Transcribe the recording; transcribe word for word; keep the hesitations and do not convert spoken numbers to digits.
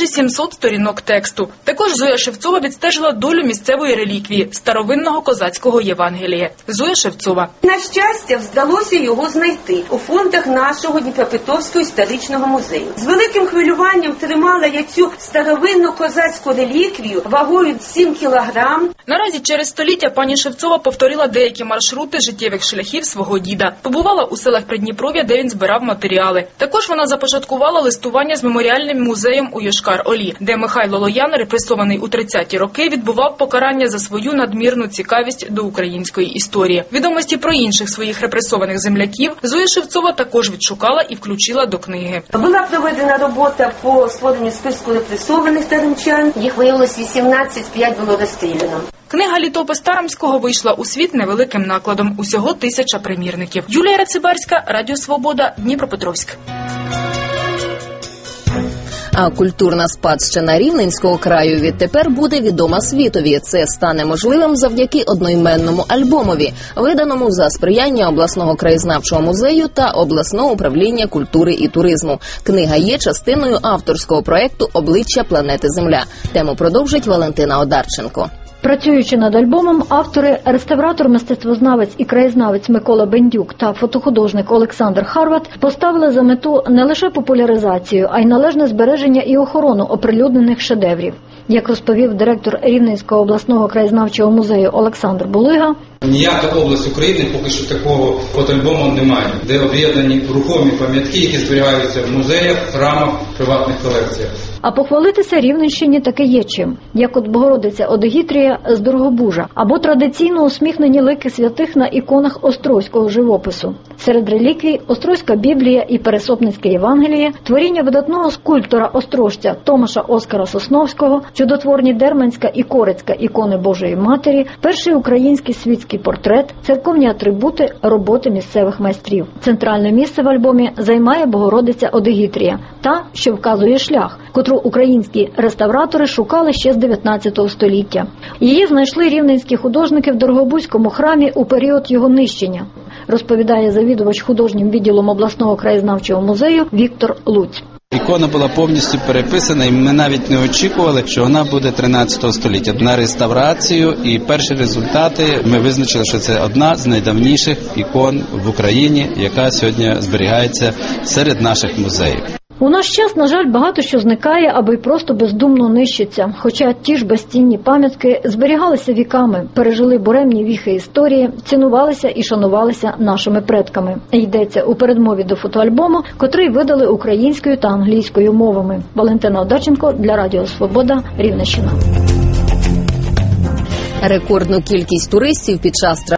майже сімсот сторінок тексту. Також Зоя Шевцова відстежила долю місцевої реліквії – старовинного козацького Євангелія. Зоя Шевцова. На щастя, вдалося його знайти у фондах нашого Дніпропетровського історичного музею. З великим хвилюванням тримала я цю старовинну козацьку реліквію вагою сім кілограм. Наразі через століття пані Шевцова повторила деякі маршрути життєвих шляхів свого діда. Побувала у селах Придніпров'я, де він збирав матеріали. Також вона започаткувала листування з меморіальним музеєм у Йошкар-Олі, де Михайло Лоян, репресований у тридцяті роки, відбував покарання за свою надмірну цікавість до української історії. Відомості про інших своїх репресованих земляків Зоя Шевцова також відшукала і включила до книги. Була проведена робота по створенню списку репресованих таримчан. Їх виявилось вісімнадцять, п'ять було розстріляно. Книга «Літопис Тарамського» вийшла у світ невеликим накладом. Усього тисяча примірників. Юлія Рацибарська, Радіо Свобода, Дніпропетровськ. А культурна спадщина Рівненського краю відтепер буде відома світові. Це стане можливим завдяки одноіменному альбомові, виданому за сприяння обласного краєзнавчого музею та обласного управління культури і туризму. Книга є частиною авторського проєкту «Обличчя планети Земля». Тему продовжить Валентина Одарченко. Працюючи над альбомом, автори, реставратор, мистецтвознавець і краєзнавець Микола Бендюк та фотохудожник Олександр Харват поставили за мету не лише популяризацію, а й належне збереження і охорону оприлюднених шедеврів. Як розповів директор Рівненського обласного краєзнавчого музею Олександр Булига, ніяка область України поки що такого фотоальбому немає, де об'єднані рухомі пам'ятки, які зберігаються в музеях, храмах, приватних колекціях. А похвалитися Рівненщині таки є чим, як от Богородиця Одегітрія з Дорогобужа, або традиційно усміхнені лики святих на іконах острозького живопису. Серед реліквій – Острозька Біблія і Пересопницьке Євангеліє, творіння видатного скульптора-острожця Томаша Оскара Сосновського, чудотворні Дерманська і Корицька ікони Божої Матері, перший український світський портрет, церковні атрибути, роботи місцевих майстрів. Центральне місце в альбомі займає Богородиця Одегітрія, та, що вказує шлях, котру українські реставратори шукали ще з дев'ятнадцятого століття. Її знайшли рівненські художники в Дорогобузькому храмі у період його нищення, розповідає завідувач художнім відділом обласного краєзнавчого музею Віктор Луць. Ікона була повністю переписана, і ми навіть не очікували, що вона буде тринадцятого століття. На реставрацію і перші результати ми визначили, що це одна з найдавніших ікон в Україні, яка сьогодні зберігається серед наших музеїв. У наш час, на жаль, багато що зникає або й просто бездумно нищиться. Хоча ті ж безцінні пам'ятки зберігалися віками, пережили буремні віхи історії, цінувалися і шанувалися нашими предками. Йдеться у передмові до фотоальбому, котрий видали українською та англійською мовами. Валентина Одарченко для Радіо Свобода, Рівненщина. Рекордну кількість туристів під час